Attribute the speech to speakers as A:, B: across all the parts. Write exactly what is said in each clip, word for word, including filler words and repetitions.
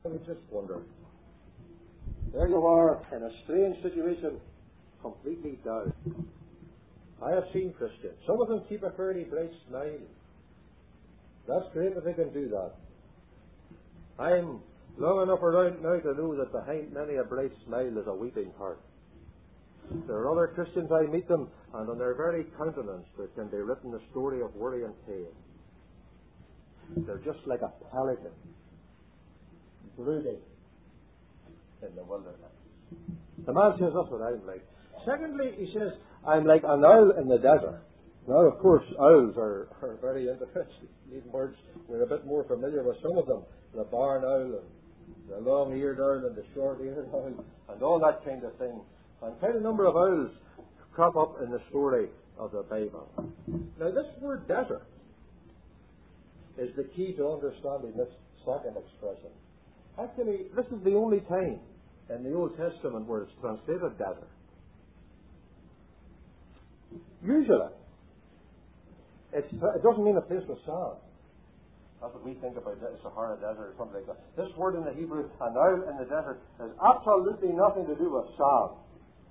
A: I would just wonder. There you are in a strange situation, completely down. I have seen Christians. Some of them keep a fairly bright smile. That's great if they can do that. I'm long enough around now to know that behind many a bright smile is a weeping heart. There are other Christians, I meet them, and on their very countenance there can be written the story of worry and pain. They're just like a pelican, brooding in the wilderness. The man says, that's what I'm like. Secondly, he says, I'm like an owl in the desert. Now, of course, owls are, are very interesting. Even words, we're a bit more familiar with some of them. The barn owl, and the long-eared owl, and the short-eared owl, and all that kind of thing. And quite a number of owls crop up in the story of the Bible. Now, this word desert is the key to understanding this second expression. Actually, this is the only time in the Old Testament where it's translated desert. Usually, it's, it doesn't mean a place with sand. That's what we think about the Sahara Desert or something like that. This word in the Hebrew, an owl in the desert, has absolutely nothing to do with sand.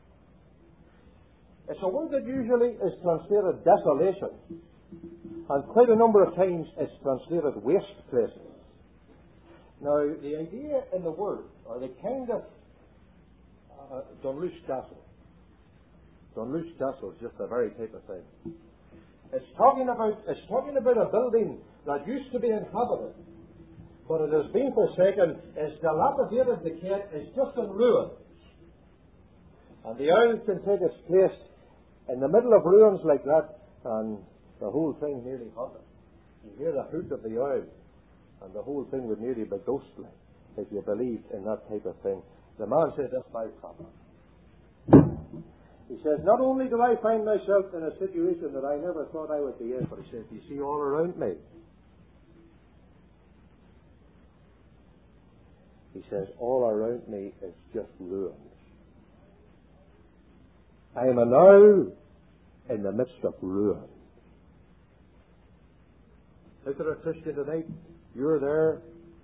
A: It's a word that usually is translated desolation. And quite a number of times it's translated waste places. Now, the idea in the word, or the kind of uh, Dunluce Castle. Dunluce Castle is just the very type of thing. It's talking about it's talking about a building that used to be inhabited, but it has been forsaken, is dilapidated, decayed, is just in ruins. And the owl can take its place in the middle of ruins like that, and the whole thing nearly haunted. You hear the hoot of the owl, and the whole thing would nearly be ghostly if you believed in that type of thing. The man said, that's my problem. He says, not only do I find myself in a situation that I never thought I would be in, but he says, do you see all around me? He says, all around me is just ruins. I am now in the midst of ruin. Look at a Christian tonight. You're there.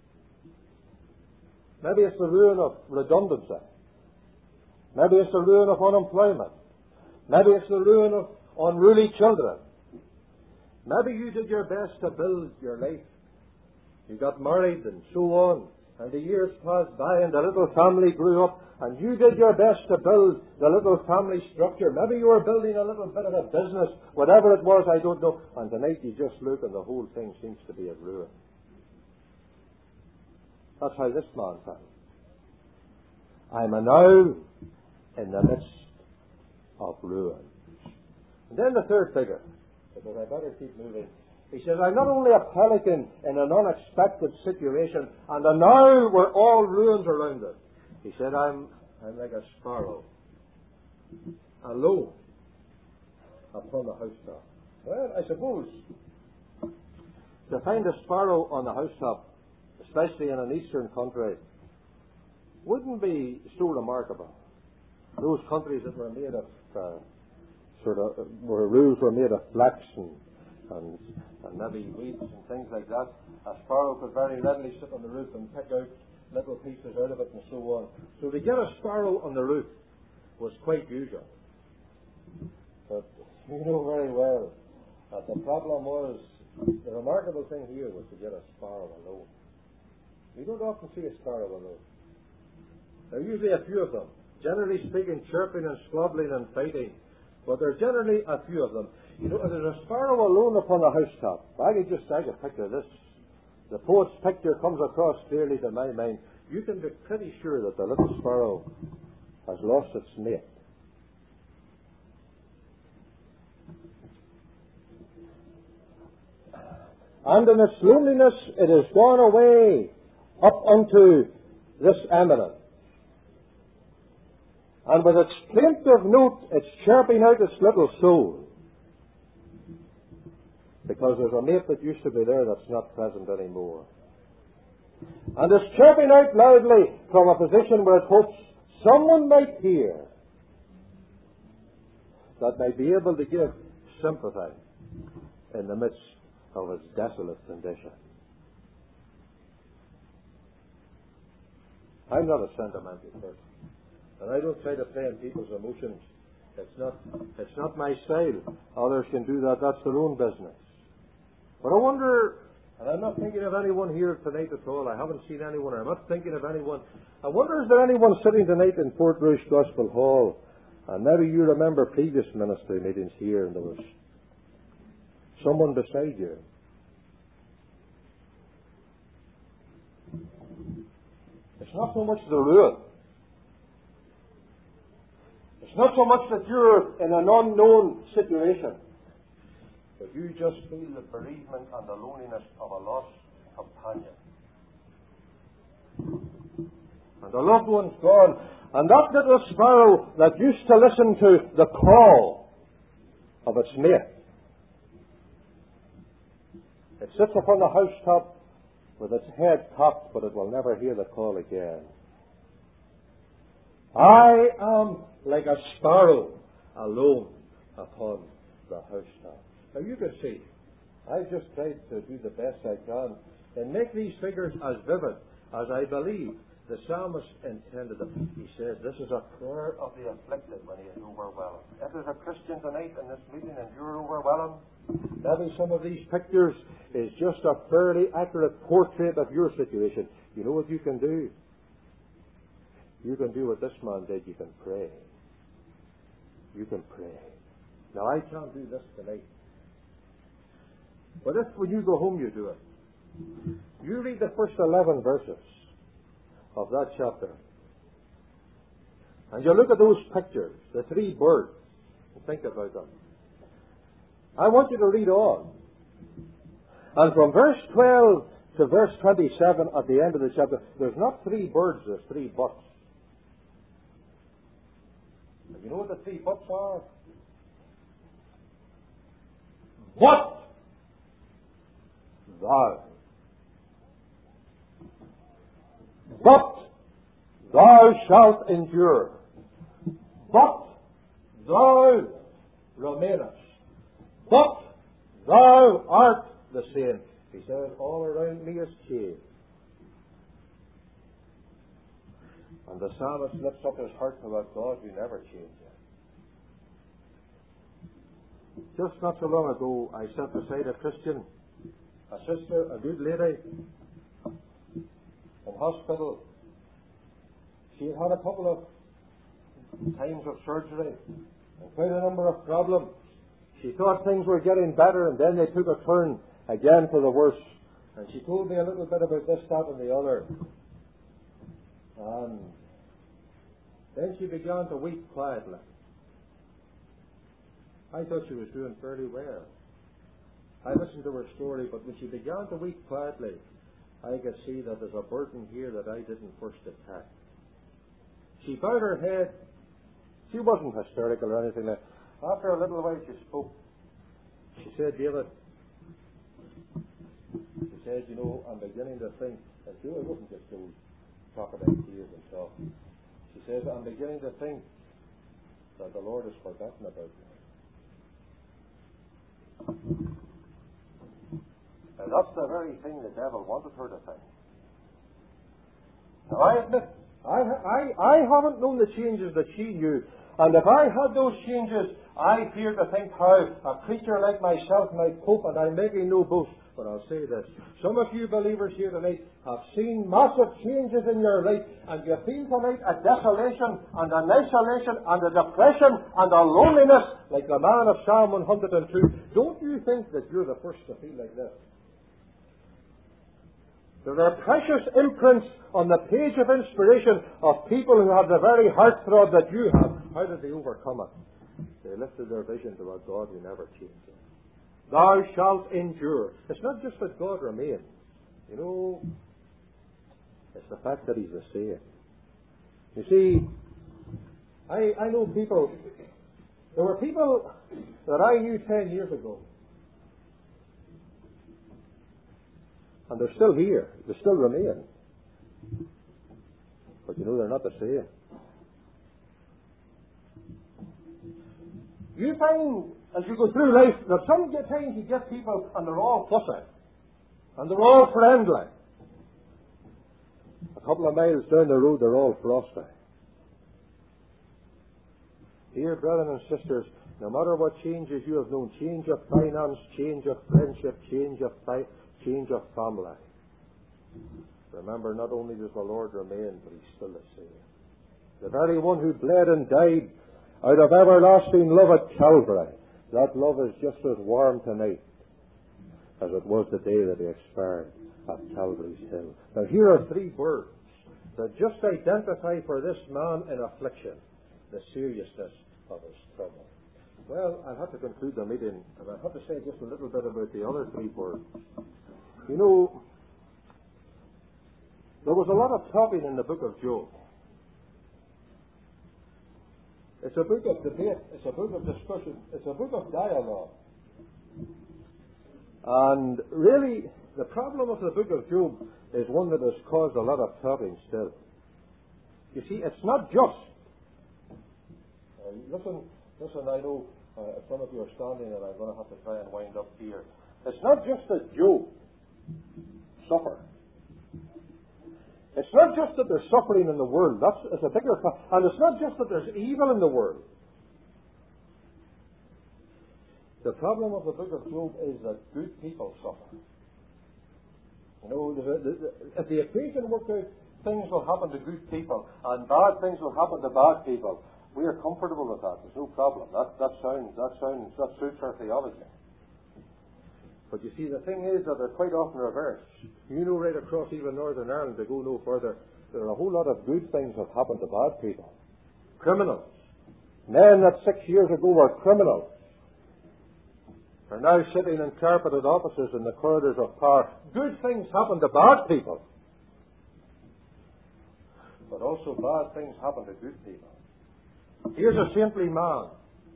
A: Maybe it's the ruin of redundancy. Maybe it's the ruin of unemployment. Maybe it's the ruin of unruly children. Maybe you did your best to build your life. You got married and so on. And the years passed by and the little family grew up. And you did your best to build the little family structure. Maybe you were building a little bit of a business. Whatever it was, I don't know. And tonight you just look and the whole thing seems to be a ruin. That's how this man felt. I'm now in the midst of ruin. And then the third figure, because I better keep moving. He says, I'm not only a pelican in an unexpected situation, and now we're all ruins around it. He said, I'm, I'm like a sparrow, alone upon the housetop. Well, I suppose to find a sparrow on the housetop, especially in an eastern country, wouldn't be so remarkable. Those countries that were made of uh, sort of where roofs were made of flax and, and and maybe weeds and things like that, a sparrow could very readily sit on the roof and pick out little pieces out of it and so on. So to get a sparrow on the roof was quite usual. But you know very well that the problem was, the remarkable thing here was to get a sparrow alone. You don't often see a sparrow alone. There are usually a few of them. Generally speaking, chirping and squabbling and fighting. But there are generally a few of them. You know, if there's a sparrow alone upon a housetop, I could just I could picture this. The poet's picture comes across clearly to my mind. You can be pretty sure that the little sparrow has lost its mate. And in its loneliness it has gone away up unto this eminence. And with its plaintive note, it's chirping out its little soul. Because there's a mate that used to be there that's not present anymore. And it's chirping out loudly from a position where it hopes someone might hear, that might be able to give sympathy in the midst of its desolate condition. I'm not a sentimental person. And I don't try to play on people's emotions. It's not, it's not my style. Others can do that. That's their own business. But I wonder, and I'm not thinking of anyone here tonight at all. I haven't seen anyone. I'm not thinking of anyone. I wonder, is there anyone sitting tonight in Portrush Gospel Hall? And maybe you remember previous ministry meetings here, and there was someone beside you. It's not so much the ruin. It's not so much that you're in an unknown situation, but you just feel the bereavement and the loneliness of a lost companion. And the loved one's gone. And that little sparrow that used to listen to the call of its mate, it sits upon the housetop with its head cocked, but it will never hear the call again. I am like a sparrow alone upon the housetop. Now you can see, I've just tried to do the best I can and make these figures as vivid as I believe the psalmist intended them. He says, this is a prayer of the afflicted when he is overwhelmed. If there's a Christian tonight in this meeting and you're overwhelmed, maybe some of these pictures is just a fairly accurate portrait of your situation. You know what you can do? You can do what this man did. You can pray. You can pray. Now, I can't do this tonight. But if when you go home you do it, you read the first eleven verses of that chapter, and you look at those pictures, the three birds, and think about them. I want you to read on. And from verse twelve to verse twenty-seven at the end of the chapter, there's not three birds, there's three buts. And you know what the three buts are? But thou. But thou shalt endure. But thou remainest. But thou art the same. He says, all around me is change. And the psalmist lifts up his heart to a God who never changes. Just not so long ago, I sat beside a Christian, a sister, a good lady, in hospital. She had had a couple of times of surgery and quite a number of problems. She thought things were getting better, and then they took a turn again for the worse. And she told me a little bit about this, that, and the other. And then she began to weep quietly. I thought she was doing fairly well. I listened to her story, but when she began to weep quietly, I could see that there's a burden here that I didn't first detect. She bowed her head. She wasn't hysterical or anything like that. After a little while she spoke. She said, David, she said, you know, I'm beginning to think, and you know, it wasn't just those crocodile tears and stuff. She says, I'm beginning to think that the Lord has forgotten about me. And that's the very thing the devil wanted her to think. Now, I admit, I, I, I haven't known the changes that she knew. And if I had those changes, I fear to think how a creature like myself might cope, and I'm making no boast. But I'll say this. Some of you believers here tonight have seen massive changes in your life, and you feel tonight a desolation and an isolation and a depression and a loneliness like the man of Psalm one hundred two. Don't you think that you're the first to feel like this? There are precious imprints on the page of inspiration of people who have the very heartthrob that you have. How did they overcome it? They lifted their vision to a God who never changes. Thou shalt endure. It's not just that God remains. You know, it's the fact that He's the same. You see, I, I know people, there were people that I knew ten years ago. And they're still here. They still remain. But you know, they're not the same. You find, as you go through life, that sometimes you get people and they're all fussy. And they're all friendly. A couple of miles down the road, they're all frosty. Dear brethren and sisters, no matter what changes you have known, change of finance, change of friendship, change of fi- change of family, remember, not only does the Lord remain, but He's still the same. The very one who bled and died out of everlasting love at Calvary, that love is just as warm tonight as it was the day that He expired at Calvary's Hill. Now here are three words that just identify for this man in affliction the seriousness of his trouble. Well, I'll have to conclude the meeting, and I'll have to say just a little bit about the other three words. You know, there was a lot of talking in the book of Job. It's a book of debate. It's a book of discussion. It's a book of dialogue. And really, the problem of the book of Job is one that has caused a lot of talking still. You see, it's not just. Uh, listen, listen, I know uh, some of you are standing, and I'm going to have to try and wind up here. It's not just that Job suffered. It's not just that there's suffering in the world. That's it's a bigger problem. And it's not just that there's evil in the world. The problem of the book of Job is that good people suffer. You know, there's a, there's a, if the equation works out, things will happen to good people, and bad things will happen to bad people. We are comfortable with that. There's no problem. That that sounds that sounds that suits our theology. But you see, the thing is that they're quite often reversed. You know, right across even Northern Ireland, to go no further, there are a whole lot of good things that happen to bad people. Criminals. Men that six years ago were criminals are now sitting in carpeted offices in the corridors of power. Good things happen to bad people. But also bad things happen to good people. Here's a saintly man.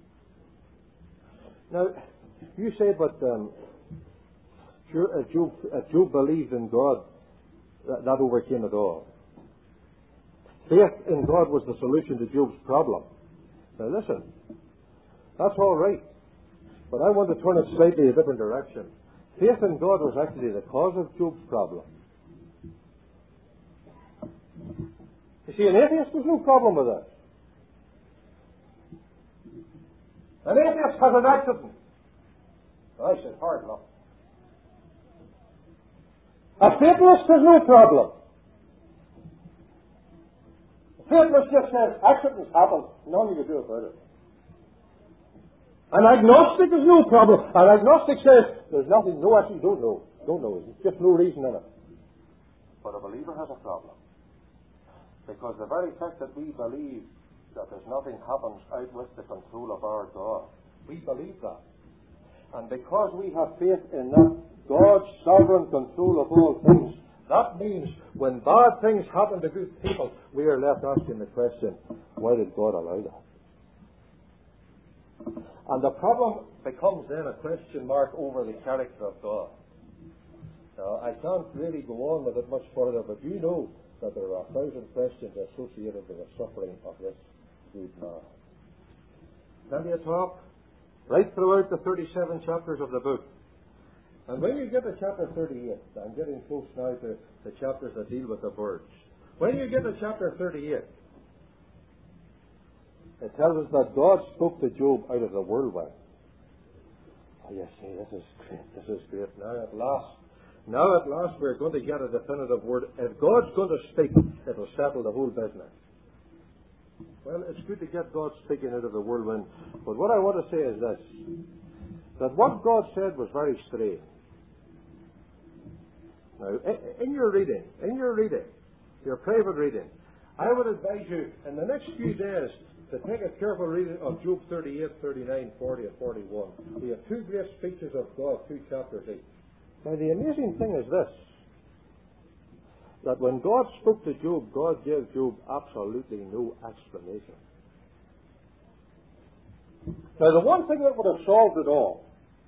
A: Now, you say, but um, sure, uh, Job, uh, Job believed in God. That, that overcame it all. Faith in God was the solution to Job's problem. Now listen, that's all right. But I want to turn it slightly a different direction. Faith in God was actually the cause of Job's problem. You see, an atheist has no problem with that. An atheist has an accident. I said, hard enough. A fatalist has no problem. A fatalist just says, accidents happen, nothing you can do about it. An agnostic has no problem. An agnostic says, there's nothing, no, actually, don't know. Don't know. There's just no reason in it. But a believer has a problem. Because the very fact that we believe that there's nothing happens out with the control of our God, we believe that. And because we have faith in that God's sovereign control of all things, that means when bad things happen to good people, we are left asking the question, why did God allow that? And the problem becomes then a question mark over the character of God. Now, I can't really go on with it much further, but you know that there are a thousand questions associated with the suffering of this good man. Plenty of talk right throughout the thirty-seven chapters of the book. And when you get to chapter thirty-eight, I'm getting close now to the chapters that deal with the birds. When you get to chapter thirty-eight, it tells us that God spoke to Job out of the whirlwind. Oh, yes, see, this is great. This is great. Now at last, now at last we're going to get a definitive word. If God's going to speak, it'll settle the whole business. Well, it's good to get God speaking out of the whirlwind. But what I want to say is this, that what God said was very strange. Now, in your reading, in your reading, your private reading, I would advise you in the next few days to take a careful reading of Job thirty-eight, thirty-nine, forty, and forty-one. We have two great speeches of God, two chapters each. Now, the amazing thing is this, that when God spoke to Job, God gave Job absolutely no explanation. Now, the one thing that would have solved it all,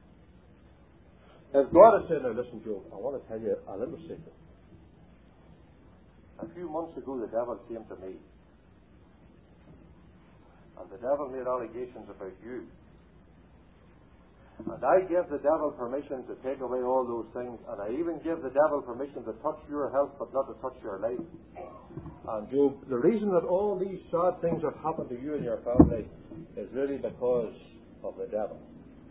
A: if God had said, now listen, Job, I want to tell you a little secret. A few months ago, the devil came to me. And the devil made allegations about you. And I give the devil permission to take away all those things, and I even give the devil permission to touch your health, but not to touch your life. And Job, the reason that all these sad things have happened to you and your family is really because of the devil.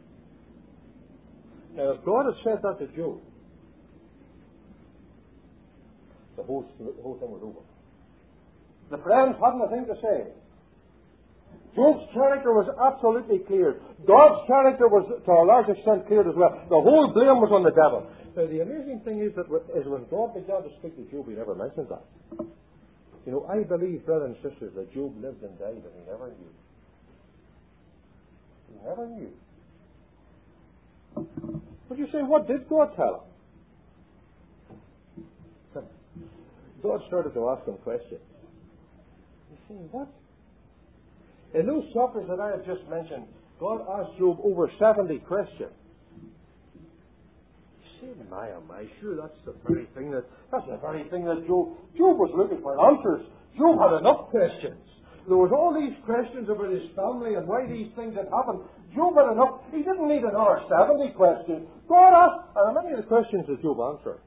A: Now, if God had said that to Job, the whole, the whole thing was over. The friends hadn't a thing to say. Job's character was absolutely cleared. God's character was, to a large extent, cleared as well. The whole blame was on the devil. Now, the amazing thing is that is when God began to speak to Job, he never mentioned that. You know, I believe, brothers and sisters, that Job lived and died and he never knew. He never knew. But you say, what did God tell him? God started to ask him questions. You say, what? In those chapters that I have just mentioned, God asked Job over seventy questions. You say, my, oh my, sure, that's the very thing that, that's the very thing that Job, Job was looking for answers. Job had enough questions. There was all these questions about his family and why these things had happened. Job had enough. He didn't need another seventy questions. God asked, and many of the questions that Job answered.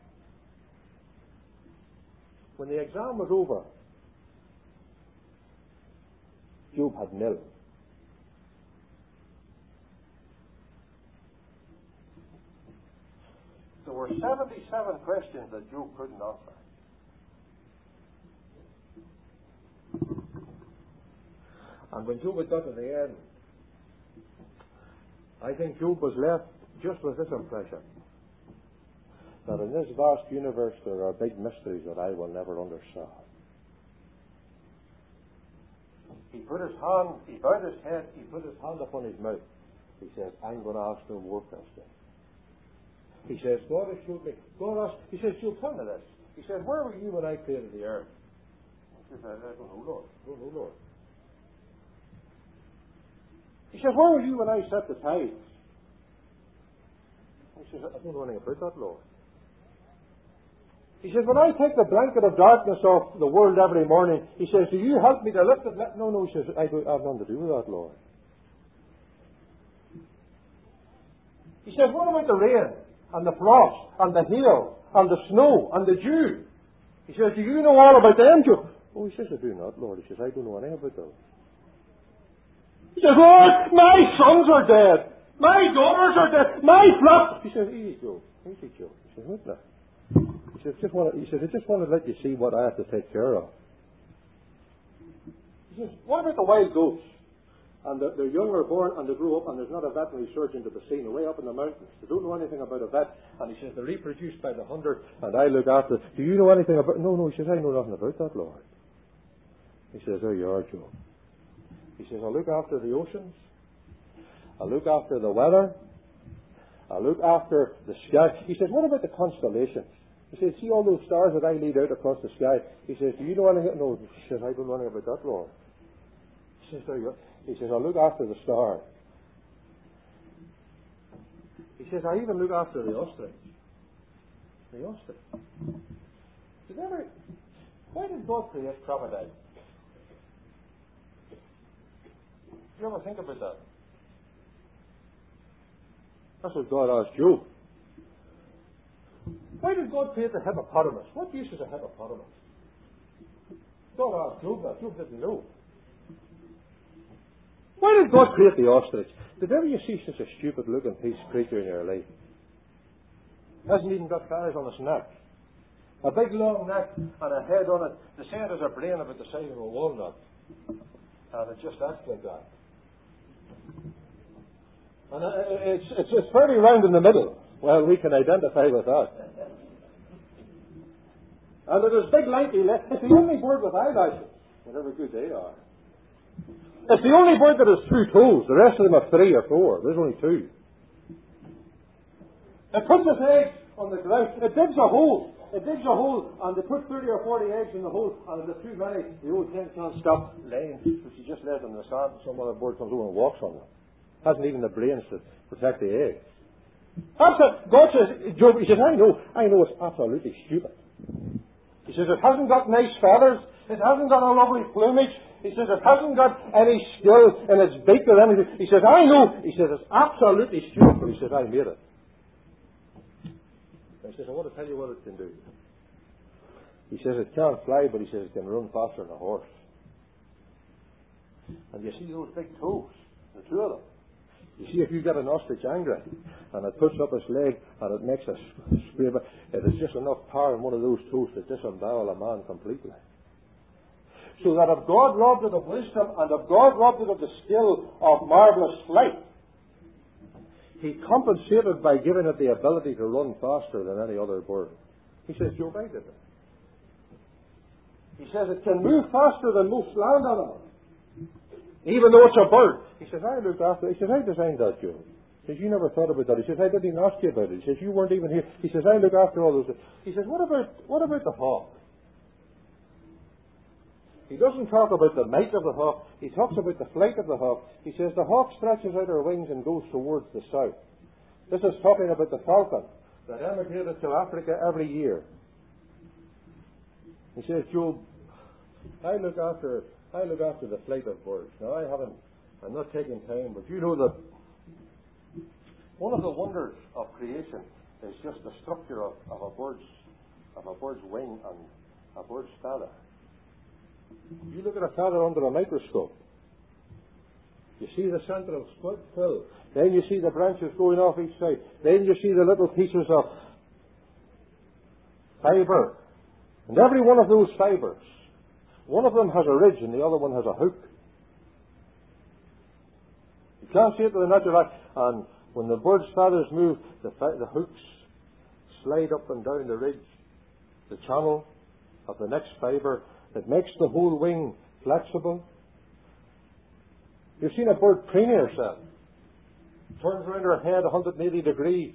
A: When the exam was over, Job had nil. There were seventy-seven questions that Job couldn't answer. And when Job had got to the end, I think Job was left just with this impression, that in this vast universe there are big mysteries that I will never understand. He put his hand, he bowed his head, he put his hand upon his mouth. He says, I'm going to ask no more questions. He says, God has showed me. God asked, he says, Job, tell me this. He says, where were you when I created the earth? He says, I don't know, Lord. I don't know, Lord. He says, where were you when I set the tides? He says, I don't know anything about that, Lord. He says, when I take the blanket of darkness off the world every morning, he says, do you help me to lift it? No, no, he says, I, do, I have nothing to do with that, Lord. He says, what about the rain, and the frost, and the hail, and the snow, and the dew? He says, do you know all about them, Job? Oh, he says, I do not, Lord. He says, I don't know anything about those. He says, Lord, my sons are dead. My daughters are dead. My flock. He says, easy, Job. Easy, Job. He says, what now? He says, just want to, he says, I just want to let you see what I have to take care of. He says, what about the wild goats? And the, the young are born and they grow up and there's not a veterinary surgeon to be seen away up in the mountains. They don't know anything about a vet. And he says, they reproduce by the hundred and I look after. Do you know anything about... No, no, he says, I know nothing about that, Lord. He says, there you are, Job. He says, I look after the oceans. I look after the weather. I look after the sky. He says, what about the constellations? He says, see all those stars that I lead out across the sky? He says, do you know anything? No, he says, I don't know anything about that, Lord. He says, there you are. He says, I look after the stars. He says, I even look after the ostrich. The ostrich. Did ever, why did God create crocodiles? Do you ever think about that? That's what God asked Job. Why did God create the hippopotamus? What use is a hippopotamus? God asked Job that. Job didn't know. Why did God create the ostrich? Did ever you see such a stupid looking piece of creature in your life? Hasn't even got feathers on its neck. A big long neck and a head on it. They say it has a brain about the size of a walnut. And it just acts like that. And it's, it's, it's fairly round in the middle. Well, we can identify with that. And it has big lanky legs. It's the only bird with eyelashes, whatever good they are. It's the only bird that has two toes. The rest of them have three or four. There's only two. It puts its eggs on the ground. It digs a hole. It digs a hole, and they put thirty or forty eggs in the hole, and if there's too many, the old thing can't stop laying. So she just lays them in the sand, and some other bird comes over and walks on them. Hasn't even the brains to protect the eggs. That's it. God says, Job, he says, I know, I know it's absolutely stupid. He says, it hasn't got nice feathers. It hasn't got a lovely plumage. He says, it hasn't got any skill in its beak or anything. He says, I know. He says, it's absolutely stupid. He says, I made it. He says, I want to tell you what it can do. He says, it can't fly, but he says, it can run faster than a horse. And you see those big toes, the two of them. You see, if you get an ostrich angry, and it puts up its leg, and it makes a scream, it is just enough power in one of those toes to disembowel a man completely. So that if God robbed it of wisdom, and if God robbed it of the skill of marvellous flight, He compensated by giving it the ability to run faster than any other bird. He says, Job, I did it. He says, it can move faster than most land animals, even though it's a bird. He says, I looked after it. He says, I designed that, Job. He says, you never thought about that. He says, I didn't even ask you about it. He says, you weren't even here. He says, I look after all those things. He says, what about, what about the hawk? He doesn't talk about the might of the hawk. He talks about the flight of the hawk. He says, the hawk stretches out her wings and goes towards the south. This is talking about the falcon that emigrated to Africa every year. He says, Job, I look after I look after the flight of birds. Now, I haven't, I'm not taking time, but you know that one of the wonders of creation is just the structure of, of a bird's of a bird's wing and a bird's feather. You look at a feather under a microscope. You see the central quill. Then you see the branches going off each side. Then you see the little pieces of fibre. And every one of those fibres, one of them has a ridge and the other one has a hook. You can't see it with the natural eye. And when the bird's feathers move, the, the hooks slide up and down the ridge, the channel of the next fibre. It makes the whole wing flexible. You've seen a bird preening herself. Turns around her head one hundred eighty degrees.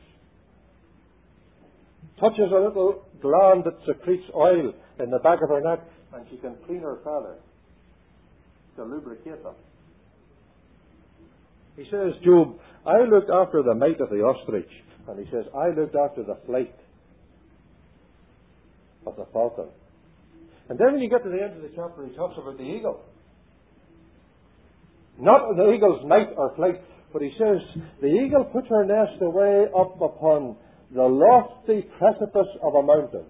A: Touches a little gland that secretes oil in the back of her neck, and she can clean her feather to lubricate them. He says, Job, I looked after the might of the ostrich, and he says, I looked after the flight of the falcon. And then when you get to the end of the chapter, he talks about the eagle. Not the eagle's might or flight, but he says, the eagle puts her nest away up upon the lofty precipice of a mountain,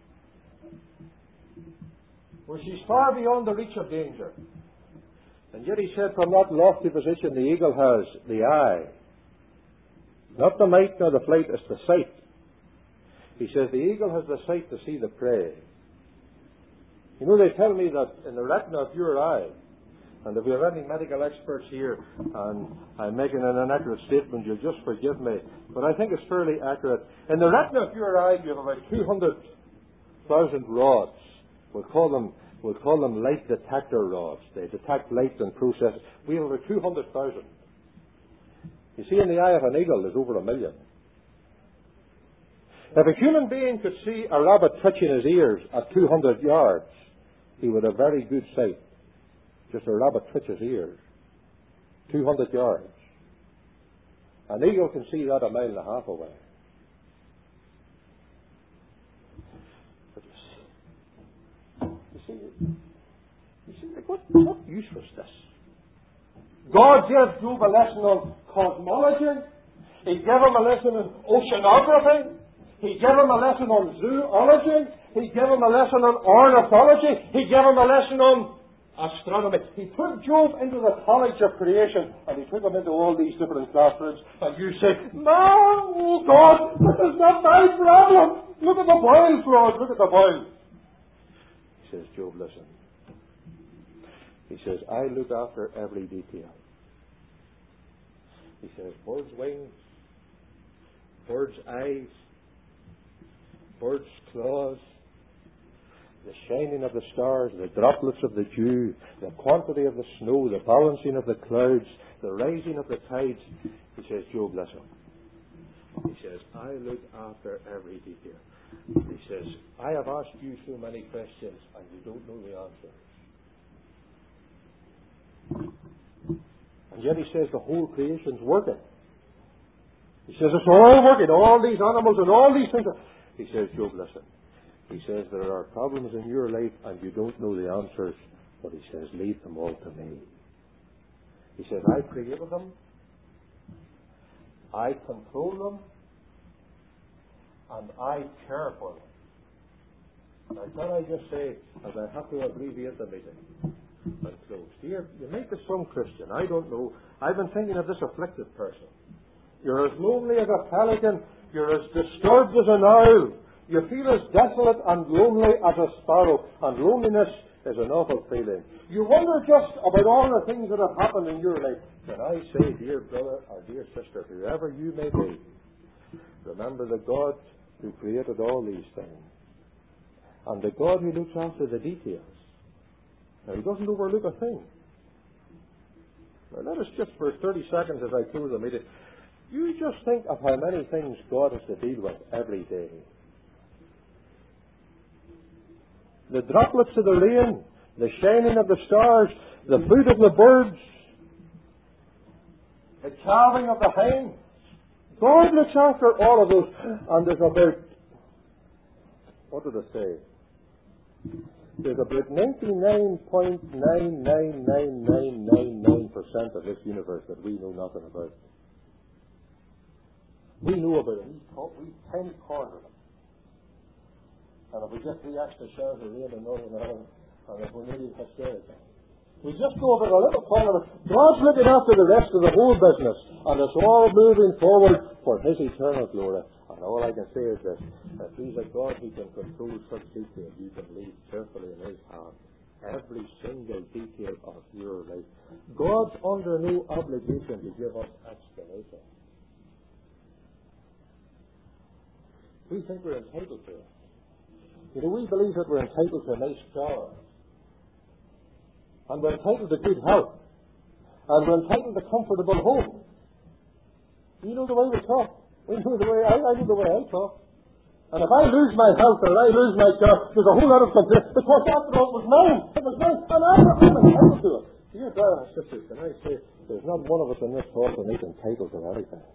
A: where she's far beyond the reach of danger. And yet he said, from that lofty position, the eagle has the eye. Not the might nor the flight, it's the sight. He says the eagle has the sight to see the prey. You know, they tell me that in the retina of your eye, and if we have any medical experts here, and I'm making an inaccurate statement, you'll just forgive me, but I think it's fairly accurate. In the retina of your eye, you have about two hundred thousand rods. We'll call them, we'll call them light detector rods. They detect light and process. We have about two hundred thousand. You see, in the eye of an eagle, there's over a million. If a human being could see a rabbit twitching his ears at two hundred yards, he would have very good sight. Just a rabbit twitches ears. two hundred yards. An eagle can see that a mile and a half away. But you see, you see, like what, what use was this? God gave Job a lesson on cosmology. He gave him a lesson on oceanography. He gave him a lesson on zoology. He gave him a lesson on ornithology. He gave him a lesson on astronomy. He took Job into the college of creation, and he took him into all these different classrooms. And you say, "No, oh God, this is not my problem. Look at the boils, Lord. Look at the boils." He says, "Job, listen." He says, "I look after every detail." He says, "Birds' wings, birds' eyes, birds' claws, the shining of the stars, the droplets of the dew, the quantity of the snow, the balancing of the clouds, the rising of the tides." He says, "Job, listen." He says, "I look after every detail." He says, "I have asked you so many questions and you don't know the answers." And yet he says the whole creation's working. He says it's all working, all these animals and all these things. He says, "Job, listen." He says there are problems in your life and you don't know the answers, But he says, leave them all to me. He says, I created them. I control them. And I care for them. Now, can I just say, as I have to abbreviate the meeting and close, dear, you make us some Christian. I don't know. I've been thinking of this afflicted person. You're as lonely as a pelican. You're as disturbed as an owl. You feel as desolate and lonely as a sparrow. And loneliness is an awful feeling. You wonder just about all the things that have happened in your life. Can I say, dear brother or dear sister, whoever you may be, remember the God who created all these things. And the God who looks after the details. Now, he doesn't overlook a thing. Now, let us just for thirty seconds as I close the meeting, you just think of how many things God has to deal with every day. The droplets of the rain, the shining of the stars, the food of the birds, the calving of the hinds. God looks after all of those. And there's about, what did I say? There's about ninety-nine point nine nine nine nine nine nine percent of this universe that we know nothing about. We know about it. We tiny corner of it. And if we get the extra shares of rain in Northern Ireland, and if we're nearly hysterical, we just go over a little corner of it. God's looking after the rest of the whole business, and it's all moving forward for His eternal glory. And all I can say is this, that He's a God who can control such detail. You can leave carefully in His hand every single detail of your life. God's under no obligation to give us explanation. We think we're entitled to it. You know, we believe that we're entitled to a nice car. And we're entitled to good health. And we're entitled to a comfortable home. You know the way we talk. We know the way I, I know the way I talk. And if I lose my health or I lose my car, there's a whole lot of complaint. Because after all, it was mine. It was mine. And I'm entitled to it. Dear brothers and sisters, can I say, there's not one of us in this hall that is entitled to everything.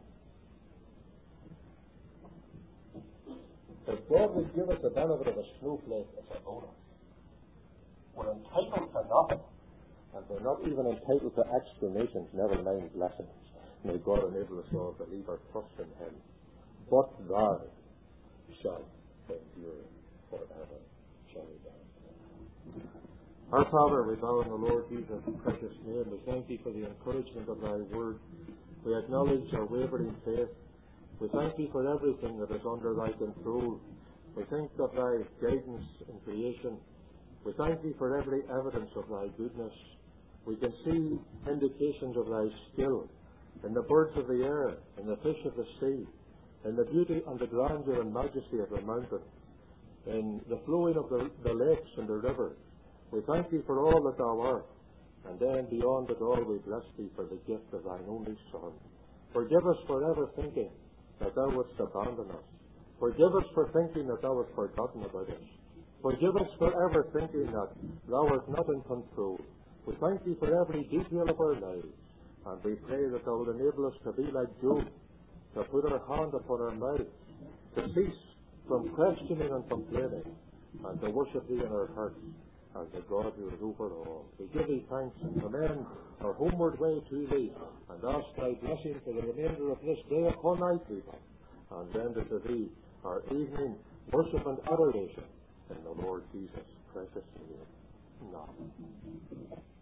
A: If God would give us the benefit of a snowflake as a bonus, we're entitled to nothing. And we're not even entitled to explanations, never mind blessings. May God enable us all to leave our trust in Him. But thou shalt endure forever, shall thou. Our Father, we bow in the Lord Jesus' precious name. We thank Thee for the encouragement of Thy word. We acknowledge our wavering faith. We thank Thee for everything that is under Thy control. We think of Thy guidance in creation. We thank Thee for every evidence of Thy goodness. We can see indications of Thy skill in the birds of the air, in the fish of the sea, in the beauty and the grandeur and majesty of the mountain, in the flowing of the, the lakes and the rivers. We thank Thee for all that Thou art. And then beyond it all, we bless Thee for the gift of Thine only Son. Forgive us for ever thinking that Thou wouldst abandon us. Forgive us for thinking that Thou hast forgotten about us. Forgive us for ever thinking that Thou art not in control. We thank Thee for every detail of our lives, and we pray that Thou will enable us to be like Job, to put our hand upon our mouth, to cease from questioning and complaining, and to worship Thee in our hearts as the God who is over all. We give Thee thanks and commend our homeward way to Thee, and ask Thy blessing for the remainder of this day upon Thy people, and render to Thee our evening worship and adoration in the Lord Jesus' precious name. Amen.